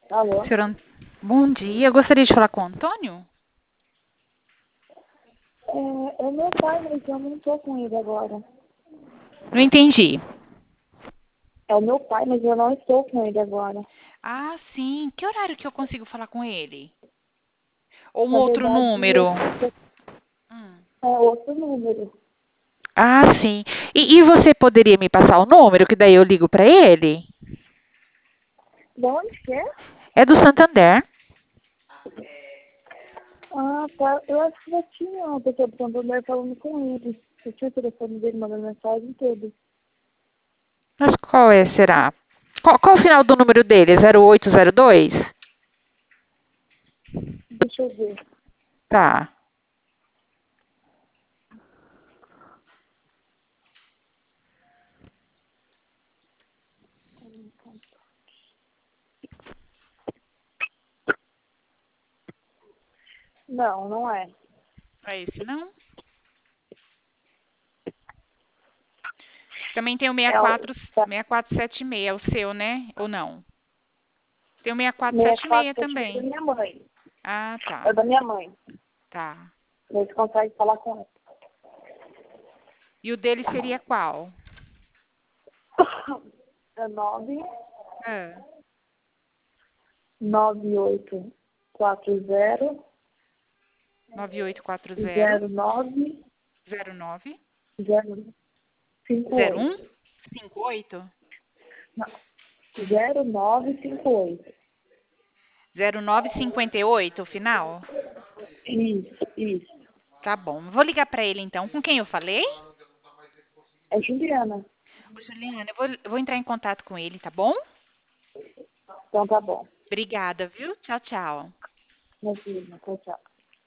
Alô? Bom dia, eu gostaria de falar com o Antônio? É meu pai, mas eu não tô com ele agora. Não entendi. É o meu pai, mas eu não estou com ele agora. Ah, sim. Que horário que eu consigo falar com ele? Ou um Na outro verdade, número? Hum. é outro número. Ah, sim. E você poderia me passar o número, que daí eu ligo para ele? De onde que é? É do Santander. Ah, tá. Eu acho que já tinha uma pessoa do Santander falando com ele. Eu tinha o telefone dele mandando mensagem e tudo. Mas qual é, será? Qual o final do número dele? É 0802? Deixa eu ver. Tá. Não, não é. É esse, não? Também tem o É o 6476, é o seu, né? Ou não? Tem o 6476 6476 da também. minha mãe. Ah, É tá. da minha mãe. Tá. Eles conseguem falar com ela. E o dele seria qual? É 9 É. 9840 9840 09 09 01 058. 58 Não, 0958. 0958, o final? Isso, isso. Tá bom. Vou ligar para ele então. Com quem eu falei? É Juliana. Ô, Juliana, eu vou entrar em contato com ele, tá bom? Então tá bom. Obrigada, viu? Tchau, tchau. Imagina, tchau, tchau.